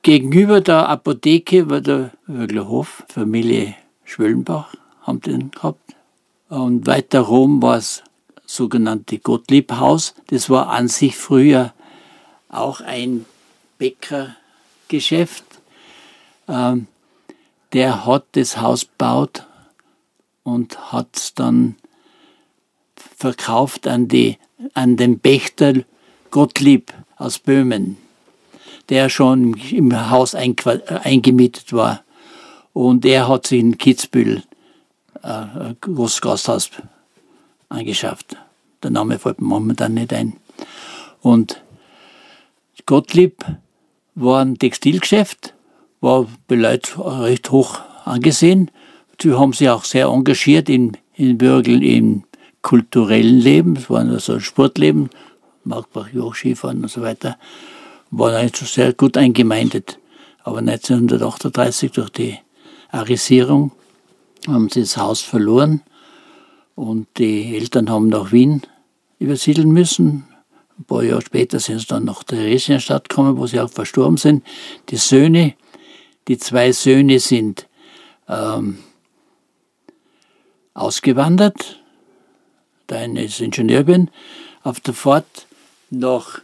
Gegenüber der Apotheke war der Wörglerhof, Familie Schwöllenbach haben den gehabt. Und weiter rum war das sogenannte Gottliebhaus. Das war an sich früher auch ein Bäckergeschäft. Der hat das Haus gebaut und hat es dann verkauft an den Pächter Gottlieb aus Böhmen, der schon im Haus eingemietet war. Und er hat sich in Kitzbühel ein großes Gasthaus angeschafft. Der Name fällt mir momentan nicht ein. Und Gottlieb war ein Textilgeschäft, war bei Leuten recht hoch angesehen. Sie haben sich auch sehr engagiert in Bürgel im kulturellen Leben. Es war also ein Sportleben, Markbach, Joch, Skifahren und so weiter. War also sehr gut eingemeindet. Aber 1938 durch die Arisierung haben sie das Haus verloren und die Eltern haben nach Wien übersiedeln müssen. Ein paar Jahre später sind sie dann nach Theresienstadt gekommen, wo sie auch verstorben sind. Die zwei Söhne sind ausgewandert. Der eine ist Ingenieur auf der Fahrt nach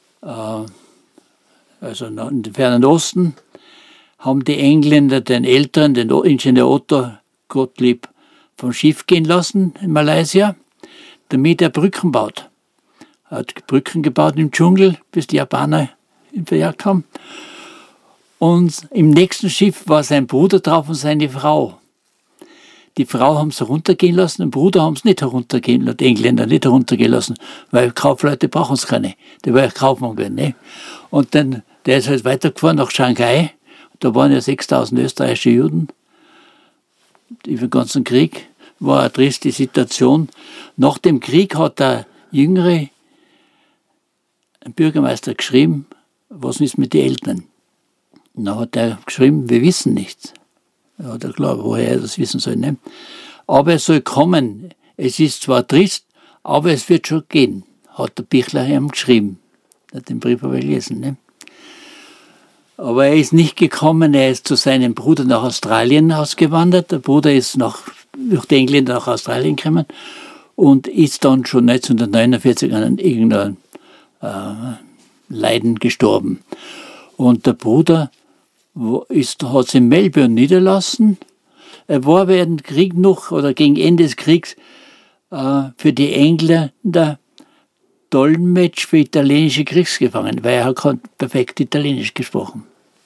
in den fernen Osten, haben die Engländer den Älteren, den Ingenieur Otto Gottlieb, vom Schiff gehen lassen in Malaysia, damit er Brücken baut. Er hat Brücken gebaut im Dschungel, bis die Japaner hinterher kamen. Und im nächsten Schiff war sein Bruder drauf und seine Frau. Die Frau haben sie runtergehen lassen, den Bruder haben sie nicht heruntergehen lassen, die Engländer nicht heruntergehen lassen, weil Kaufleute brauchen es keine. Der war ja Kaufmann gewesen. Ne? Und dann, der ist halt weitergefahren nach Shanghai. Da waren ja 6.000 österreichische Juden. Über den ganzen Krieg war eine triste Situation. Nach dem Krieg hat der jüngere Bürgermeister geschrieben, was ist mit den Eltern? Und dann hat er geschrieben, wir wissen nichts. Ja, da klar, woher er das wissen soll. Ne? Aber es soll kommen. Es ist zwar trist, aber es wird schon gehen, hat der Bichler ihm geschrieben. Er hat den Brief aber gelesen. Ne? Aber er ist nicht gekommen, er ist zu seinem Bruder nach Australien ausgewandert. Der Bruder ist durch die Engländer nach Australien gekommen und ist dann schon 1949 an irgendeinem Leiden gestorben. Und der Bruder hat sich in Melbourne niederlassen. Er war während dem Krieg noch, oder gegen Ende des Kriegs, für die Engländer Dolmetsch für italienische Kriegsgefangene, weil er hat perfekt Italienisch gesprochen.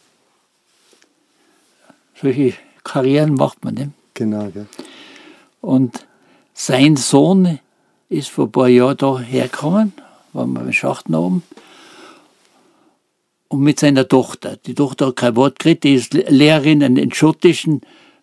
Solche Karrieren macht man, ne? Genau, ja. Und sein Sohn ist vor ein paar Jahren da hergekommen, waren wir beim Schachten oben, und mit seiner Tochter. Die Tochter hat kein Wort geredet, die ist Lehrerin in den schottischen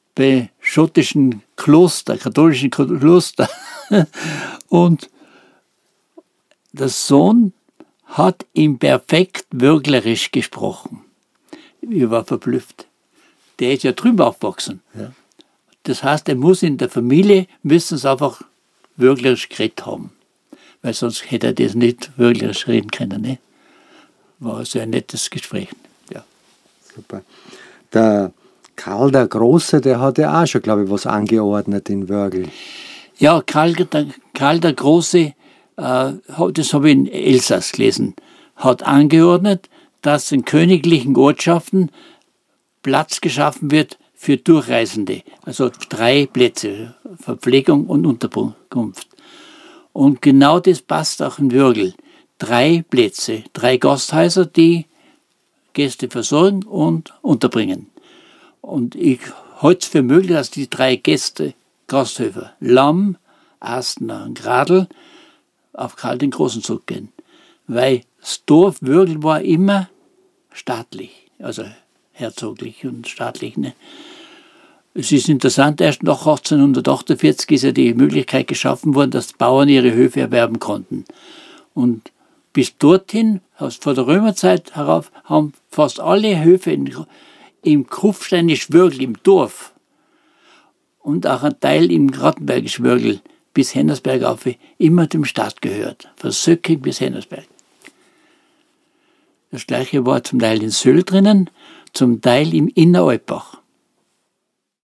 Kloster, katholischen Kloster. Und der Sohn hat ihm perfekt Wörglerisch gesprochen. Ich war verblüfft. Der ist ja drüben aufgewachsen. Ja. Das heißt, er muss in der Familie, müssen es einfach Wörglerisch geredet haben. Weil sonst hätte er das nicht Wörglerisch reden können. Ne? War also ein nettes Gespräch. Ja. Super. Der Karl der Große, der hat ja auch schon, glaube ich, was angeordnet in Wörgl. Ja, Karl der Große, das habe ich in Elsass gelesen, hat angeordnet, dass in königlichen Ortschaften Platz geschaffen wird für Durchreisende. Also 3 Plätze, Verpflegung und Unterkunft. Und genau das passt auch in Wörgl. 3 Plätze, 3 Gasthäuser, die Gäste versorgen und unterbringen. Und ich halte es für möglich, dass die 3 Gasthöfe, Lamm, Astner und Gradl, auf Karl den Großen zurückgehen. Weil das Dorf Wörgl war immer staatlich, also herzoglich und staatlich. Ne? Es ist interessant, erst nach 1848 ist ja die Möglichkeit geschaffen worden, dass Bauern ihre Höfe erwerben konnten. Und bis dorthin, vor der Römerzeit herauf, haben fast alle Höfe im Kufsteinisch Wörgl, im Dorf, und auch ein Teil im Rattenbergisch Wörgl bis Hennersberg auf, immer dem Staat gehört. Von Söcking bis Hennersberg. Das gleiche war zum Teil in Söll drinnen, zum Teil im Inneralpbach.